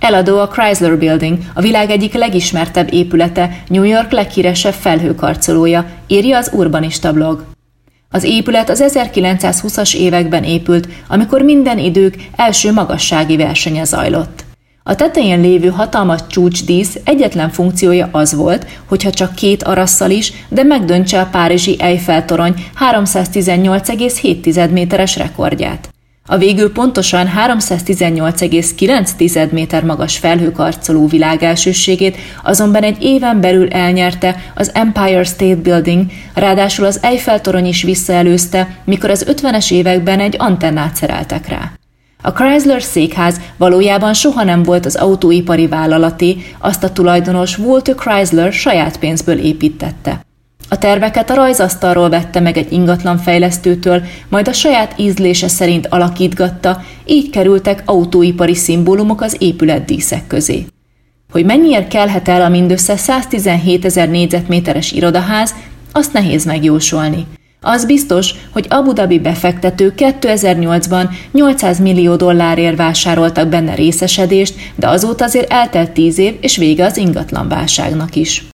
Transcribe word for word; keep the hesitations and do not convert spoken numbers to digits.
Eladó a Chrysler Building, a világ egyik legismertebb épülete, New York leghíresebb felhőkarcolója, írja az Urbanista blog. Az épület az ezerkilencszázhúszas években épült, amikor minden idők első magassági versenye zajlott. A tetején lévő hatalmas csúcsdísz egyetlen funkciója az volt, hogyha csak két arasszal is, de megdöntse a párizsi Eiffel-torony háromszáztizennyolc egész hét méteres rekordját. A végül pontosan háromszáztizennyolc egész kilenc méter magas felhőkarcoló világelsőségét azonban egy éven belül elnyerte az Empire State Building, ráadásul az Eiffel-torony is visszaelőzte, mikor az ötvenes években egy antennát szereltek rá. A Chrysler székház valójában soha nem volt az autóipari vállalaté, azt a tulajdonos Walter Chrysler saját pénzből építette. A terveket a rajzasztalról vette meg egy ingatlanfejlesztőtől, majd a saját ízlése szerint alakítgatta, így kerültek autóipari szimbólumok az épületdíszek közé. Hogy mennyiért kelhet el a mindössze száztizenhétezer négyzetméteres irodaház, azt nehéz megjósolni. Az biztos, hogy Abu Dhabi befektetők kétezer-nyolcban nyolcszáz millió dollárért vásároltak benne részesedést, de azóta azért eltelt tíz év és vége az ingatlanválságnak is.